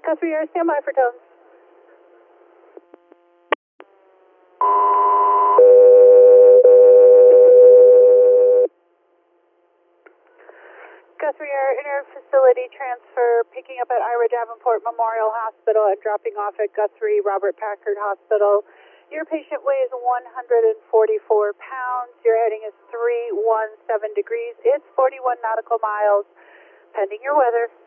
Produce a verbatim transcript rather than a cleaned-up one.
Guthrie Air, stand by for tones. Guthrie Air, inter-facility transfer, picking up at Ira Davenport Memorial Hospital and dropping off at Guthrie Robert Packard Hospital. Your patient weighs one hundred forty-four pounds. Your heading is three one seven degrees. It's forty-one nautical miles. Pending your weather.